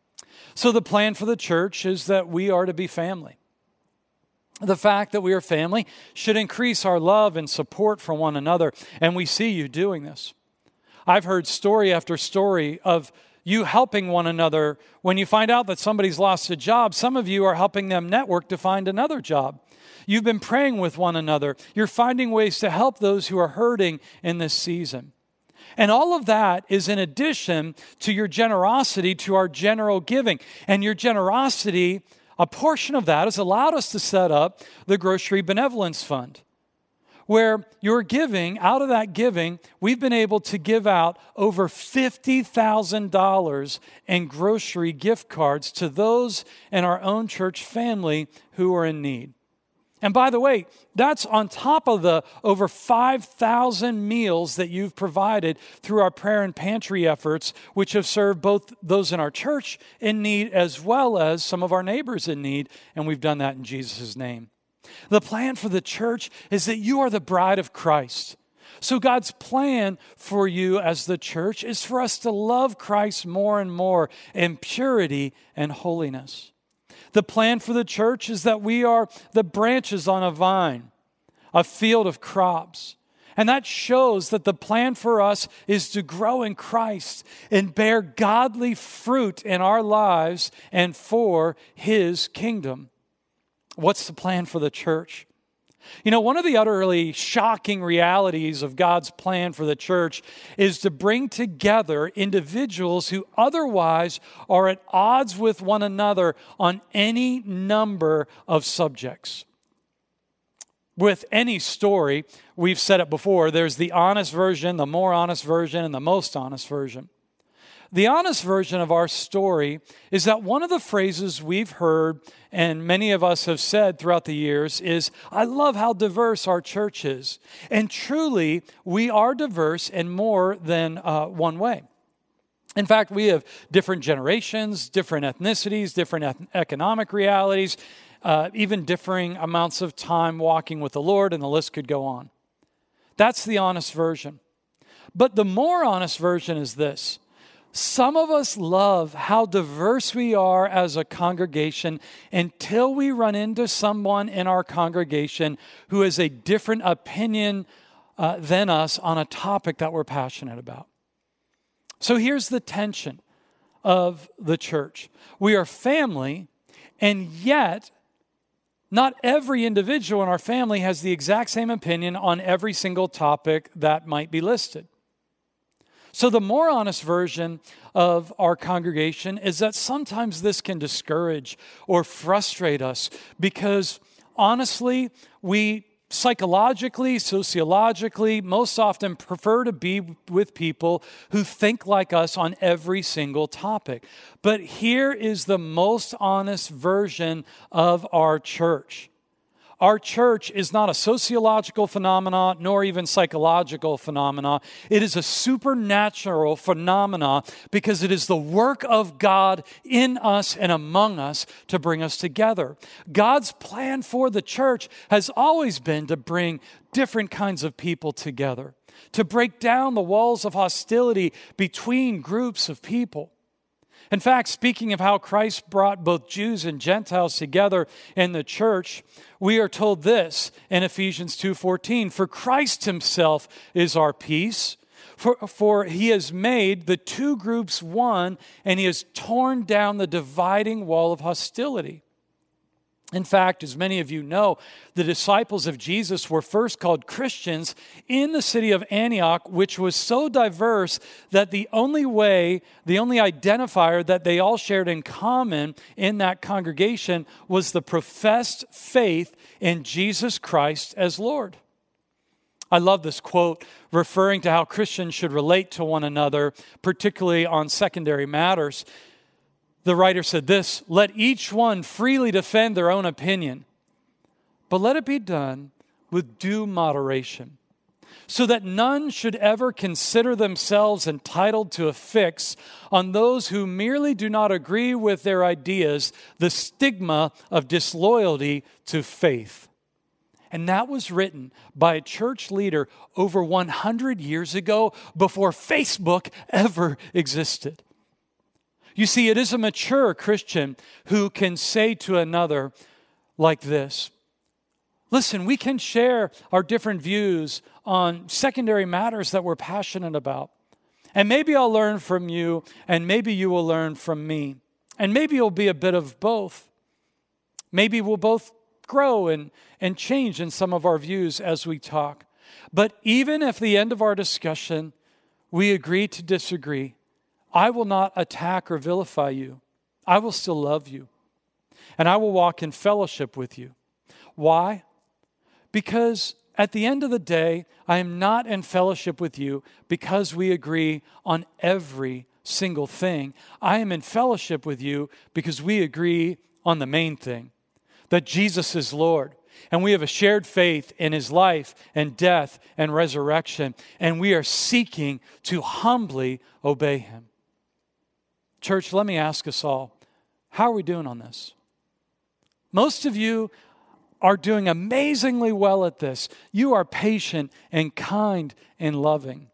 S7: So the plan for the church is that we are to be family. The fact that we are family should increase our love and support for one another, and we see you doing this. I've heard story after story of you helping one another. When you find out that somebody's lost a job, some of you are helping them network to find another job. You've been praying with one another. You're finding ways to help those who are hurting in this season. And all of that is in addition to your generosity, to our general giving. And your generosity, a portion of that has allowed us to set up the Grocery Benevolence Fund, where you're giving, out of that giving, we've been able to give out over $50,000 in grocery gift cards to those in our own church family who are in need. And by the way, that's on top of the over 5,000 meals that you've provided through our prayer and pantry efforts, which have served both those in our church in need as well as some of our neighbors in need, and we've done that in Jesus' name. The plan for the church is that you are the bride of Christ. So God's plan for you as the church is for us to love Christ more and more in purity and holiness. The plan for the church is that we are the branches on a vine, a field of crops. And that shows that the plan for us is to grow in Christ and bear godly fruit in our lives and for his kingdom. What's the plan for the church? You know, one of the utterly shocking realities of God's plan for the church is to bring together individuals who otherwise are at odds with one another on any number of subjects. With any story, we've said it before, there's the honest version, the more honest version, and the most honest version. The honest version of our story is that one of the phrases we've heard and many of us have said throughout the years is, I love how diverse our church is. And truly, we are diverse in more than one way. In fact, we have different generations, different ethnicities, different economic realities, even differing amounts of time walking with the Lord, and the list could go on. That's the honest version. But the more honest version is this. Some of us love how diverse we are as a congregation until we run into someone in our congregation who has a different opinion than us on a topic that we're passionate about. So here's the tension of the church. We are family, and yet not every individual in our family has the exact same opinion on every single topic that might be listed. So the more honest version of our congregation is that sometimes this can discourage or frustrate us because honestly, we psychologically, sociologically, most often prefer to be with people who think like us on every single topic. But here is the most honest version of our church. Our church is not a sociological phenomenon, nor even psychological phenomena. It is a supernatural phenomena because it is the work of God in us and among us to bring us together. God's plan for the church has always been to bring different kinds of people together, to break down the walls of hostility between groups of people. In fact, speaking of how Christ brought both Jews and Gentiles together in the church, we are told this in Ephesians 2:14, "For Christ himself is our peace, for he has made the two groups one, and he has torn down the dividing wall of hostility." In fact, as many of you know, the disciples of Jesus were first called Christians in the city of Antioch, which was so diverse that the only identifier that they all shared in common in that congregation was the professed faith in Jesus Christ as Lord. I love this quote referring to how Christians should relate to one another, particularly on secondary matters. The writer said this, "Let each one freely defend their own opinion, but let it be done with due moderation, so that none should ever consider themselves entitled to affix on those who merely do not agree with their ideas the stigma of disloyalty to faith." And that was written by a church leader over 100 years ago, before Facebook ever existed. You see, it is a mature Christian who can say to another like this, "Listen, we can share our different views on secondary matters that we're passionate about. And maybe I'll learn from you, and maybe you will learn from me. And maybe it'll be a bit of both. Maybe we'll both grow and change in some of our views as we talk. But even if at the end of our discussion we agree to disagree, I will not attack or vilify you. I will still love you. And I will walk in fellowship with you." Why? Because at the end of the day, I am not in fellowship with you because we agree on every single thing. I am in fellowship with you because we agree on the main thing, that Jesus is Lord. And we have a shared faith in his life and death and resurrection. And we are seeking to humbly obey him. Church, let me ask us all, how are we doing on this? Most of you are doing amazingly well at this. You are patient and kind and loving.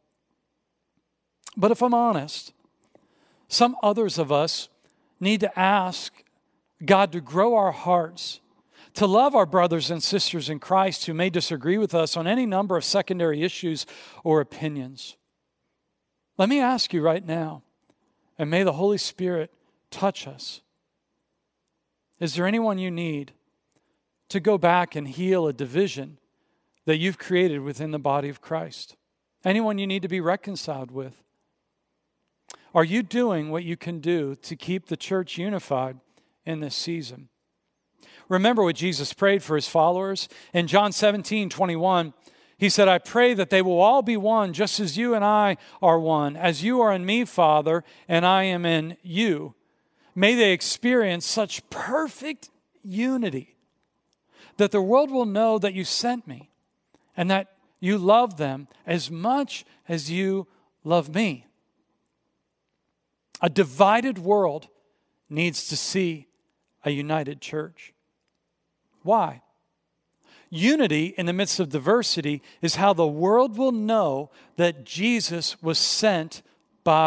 S7: But if I'm honest, some others of us need to ask God to grow our hearts, to love our brothers and sisters in Christ who may disagree with us on any number of secondary issues or opinions. Let me ask you right now, and may the Holy Spirit touch us. Is there anyone you need to go back and heal a division that you've created within the body of Christ? Anyone you need to be reconciled with? Are you doing what you can do to keep the church unified in this season? Remember what Jesus prayed for his followers. In John 17:21, he said, "I pray that they will all be one, just as you and I are one. As you are in me, Father, and I am in you. May they experience such perfect unity that the world will know that you sent me and that you love them as much as you love me." A divided world needs to see a united church. Why? Unity in the midst of diversity is how the world will know that Jesus was sent by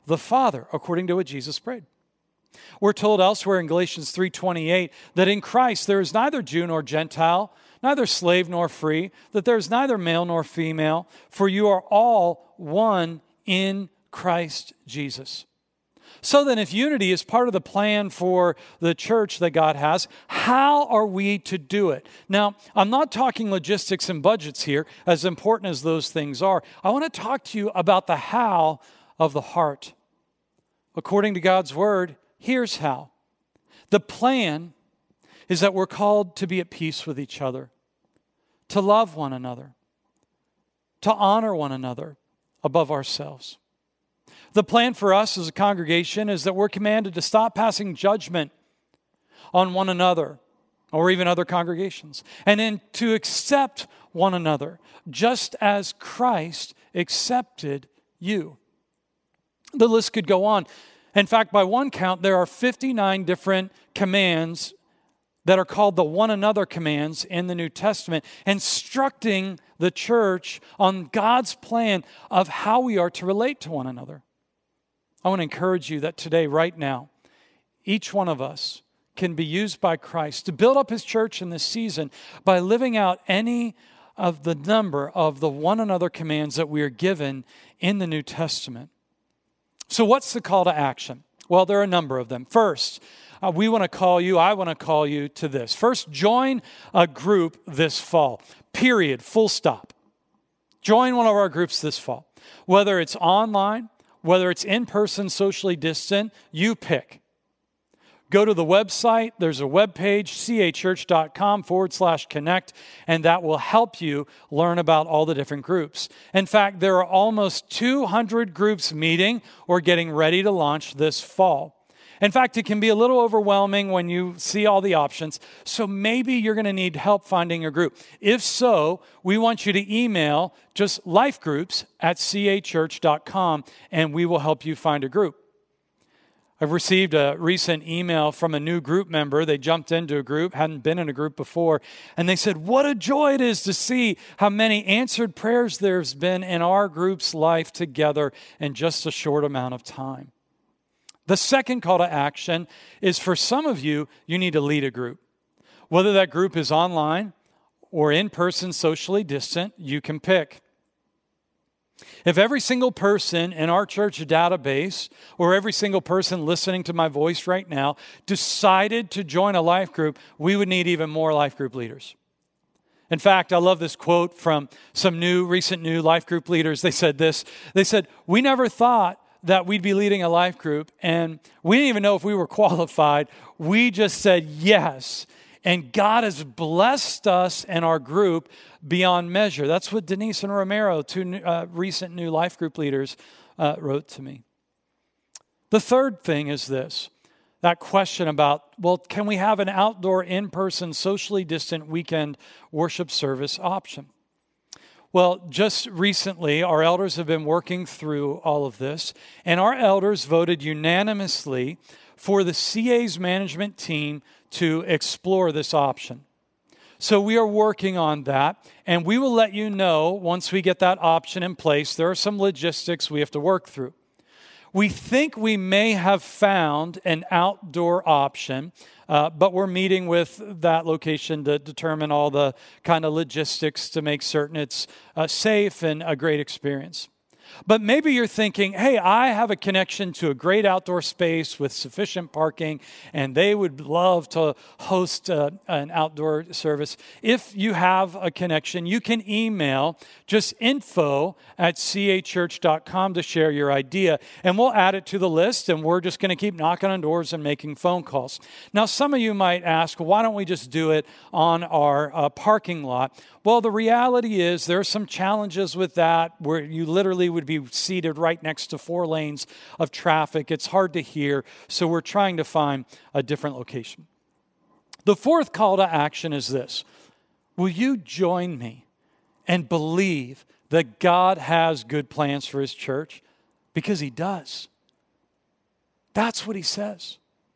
S7: the Father, according to what Jesus prayed. We're told elsewhere in Galatians 3:28 that in Christ there is neither Jew nor Gentile, neither slave nor free, that there is neither male nor female, for you are all one in Christ Jesus. So then, if unity is part of the plan for the church that God has, how are we to do it? Now, I'm not talking logistics and budgets here, as important as those things are. I want to talk to you about the how of the heart. According to God's word, here's how. The plan is that we're called to be at peace with each other, to love one another, to honor one another above ourselves. The plan for us as a congregation is that we're commanded to stop passing judgment on one another or even other congregations, and then to accept one another just as Christ accepted you. The list could go on. In fact, by one count, there are 59 different commands that are called the one another commands in the New Testament, instructing the church on God's plan of how we are to relate to one another. I want to encourage you that today, right now, each one of us can be used by Christ to build up His church in this season by living out any of the number of the one another commands that we are given in the New Testament. So what's the call to action? Well, there are a number of them. First, I want to call you to this. First, join a group this fall. Period. Full stop. Join one of our groups this fall. Whether it's online, whether it's in person, socially distant, you pick. Go to the website. There's a webpage, cachurch.com/connect, and that will help you learn about all the different groups. In fact, there are almost 200 groups meeting or getting ready to launch this fall. In fact, it can be a little overwhelming when you see all the options, so maybe you're going to need help finding a group. If so, we want you to email just lifegroups@cachurch.com, and we will help you find a group. I've received a recent email from a new group member. They jumped into a group, hadn't been in a group before, and they said, what a joy it is to see how many answered prayers there's been in our group's life together in just a short amount of time. The second call to action is for some of you, you need to lead a group. Whether that group is online or in person, socially distant, you can pick. If every single person in our church database or every single person listening to my voice right now decided to join a life group, we would need even more life group leaders. In fact, I love this quote from some recent new life group leaders. They said this. They said, we never thought that we'd be leading a life group, and we didn't even know if we were qualified. We just said yes, and God has blessed us and our group beyond measure. That's what Denise and Romero, two recent new life group leaders, wrote to me. The third thing is this, that question about, well, can we have an outdoor, in-person, socially distant weekend worship service option? Well, just recently, our elders have been working through all of this, and our elders voted unanimously for the CA's management team to explore this option. So we are working on that, and we will let you know once we get that option in place. There are some logistics we have to work through. We think we may have found an outdoor option, but we're meeting with that location to determine all the kind of logistics to make certain it's safe and a great experience. But maybe you're thinking, hey, I have a connection to a great outdoor space with sufficient parking, and they would love to host an outdoor service. If you have a connection, you can email just info@cachurch.com to share your idea, and we'll add it to the list, and we're just going to keep knocking on doors and making phone calls. Now, some of you might ask, why don't we just do it on our parking lot? Well, the reality is there are some challenges with that where you literally would be seated right next to 4 lanes of traffic. It's hard to hear, so we're trying to find a different location. The fourth call to action is this. Will you join me and believe that God has good plans for His church? Because He does. That's what He says.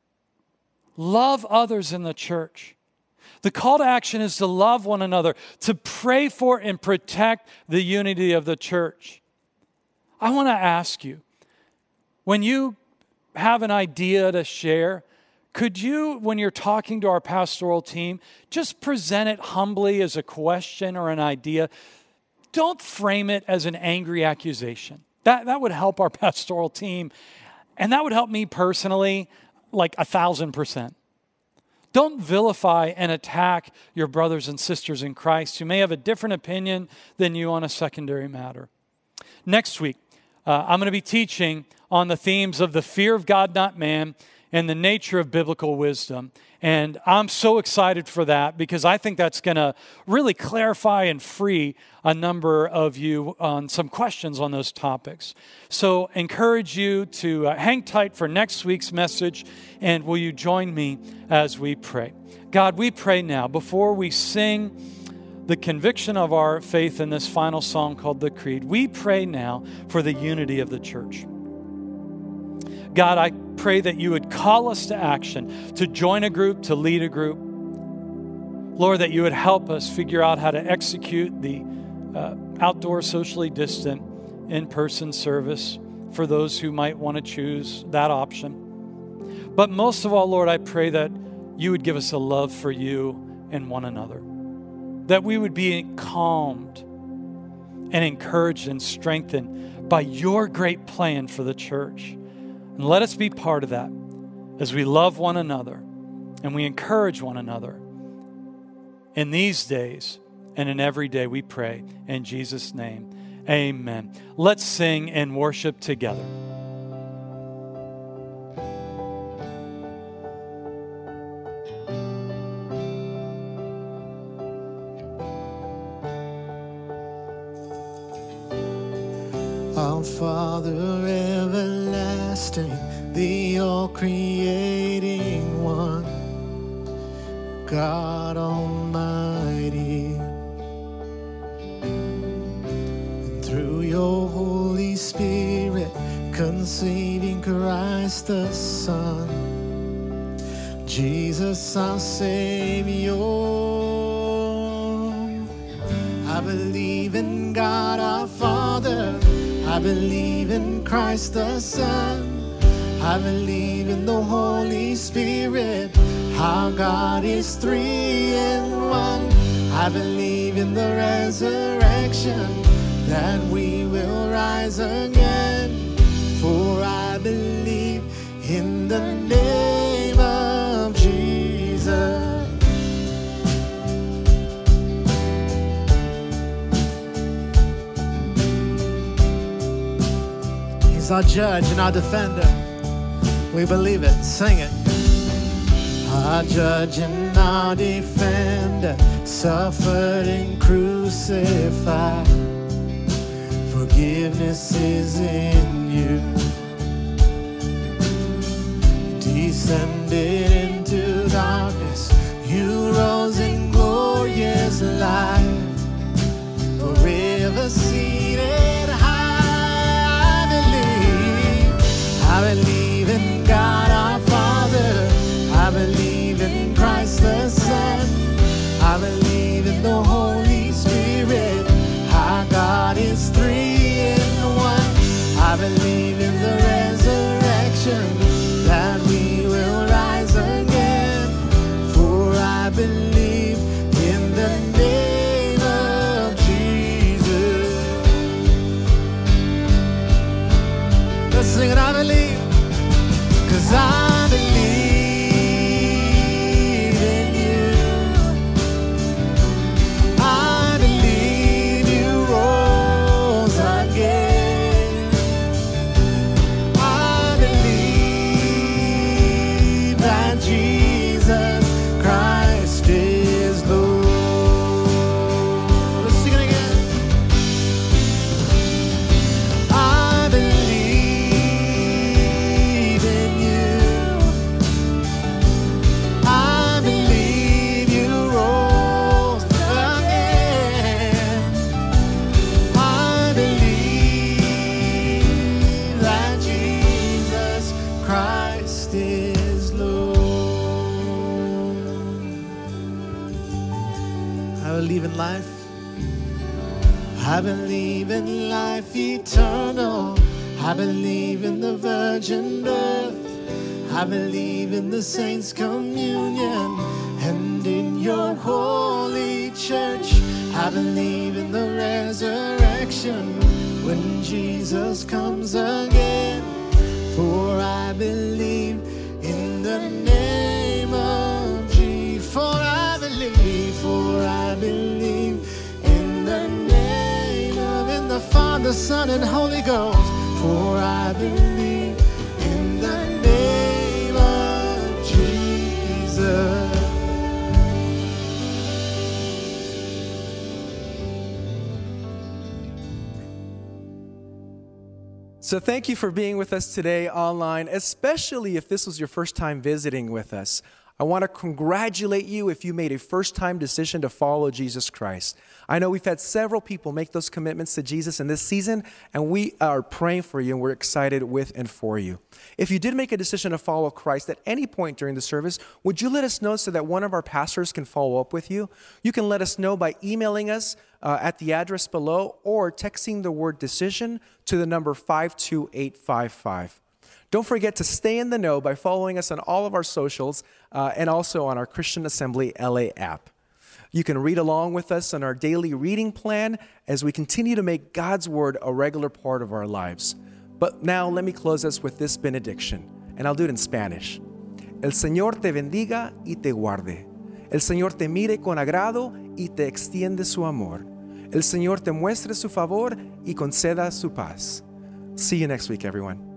S7: Love others in the church. The call to action is to love one another, to pray for and protect the unity of the church. I want to ask you, when you have an idea to share, could you, when you're talking to our pastoral team, just present it humbly as a question or an idea? Don't frame it as an angry accusation. That would help our pastoral team, and that would help me personally like 1,000%. Don't vilify and attack your brothers and sisters in Christ who may have a different opinion than you on a secondary matter. Next week, I'm going to be teaching on the themes of the fear of God, not man, and the nature of biblical wisdom. And I'm so excited for that because I think that's going to really clarify and free a number of you on some questions on those topics. So encourage you to hang tight for next week's message, and will you join me as we pray? God, we pray now, before we sing the conviction of our faith in this final song called The Creed, we pray now for the unity of the church. God, I pray that you would call us to action, to join a group, to lead a group. Lord, that you would help us figure out how to execute the outdoor, socially distant, in-person service for those who might want to choose that option. But most of all, Lord, I pray that you would give us a love for you and one another, that we would be calmed and encouraged and strengthened by your great plan for the church. And let us be part of that as we love one another and we encourage one another. In these days and in every day we pray. In Jesus' name, amen. Let's sing and worship together.
S2: Our Father everlasting, the all-creating one, God Almighty. And through your Holy Spirit, conceiving Christ the Son, Jesus our Savior. I believe in God our Father, I believe in Christ the Son, I believe in the Holy Spirit, our God is three in one. I believe in the resurrection, that we will rise again. For I believe in the name of Jesus. He's our judge and our defender. We believe it. Sing it. Our judge and our defender, suffered and crucified. Forgiveness is in you. Descended into darkness, you rose in glorious life. Forever seated high, I believe in God our Father, I believe in Christ the Son, I believe in the Holy Spirit, our God is three in one. I believe in the resurrection, that we will rise again. For I believe in the name of Jesus. Let's sing it, I believe, 'cause I believe in you. I believe you rose again. I believe that Jesus Christ is Lord. Let's sing it again. I believe in you. I believe you rose again. I believe that Jesus Christ is Lord. I believe in life. I believe in life eternal. I believe in the virgin birth. I believe in the saints' communion and in your holy church. I believe in the resurrection when Jesus comes again. For I believe in the name of Jesus. For I believe in the name of, in the Father, Son, and Holy Ghost. For I believe in the name of Jesus.
S8: So thank you for being with us today online, especially if this was your first time visiting with us. I want to congratulate you if you made a first-time decision to follow Jesus Christ. I know we've had several people make those commitments to Jesus in this season, and we are praying for you, and we're excited with and for you. If you did make a decision to follow Christ at any point during the service, would you let us know so that one of our pastors can follow up with you? You can let us know by emailing us at the address below or texting the word decision to the number 52855. Don't forget to stay in the know by following us on all of our socials and also on our Christian Assembly LA app. You can read along with us on our daily reading plan as we continue to make God's Word a regular part of our lives. But now let me close us with this benediction, and I'll do it in Spanish. El Señor te bendiga y te guarde. El Señor te mire con agrado y te extiende su amor. El Señor te muestre su favor y conceda su paz. See you next week, everyone.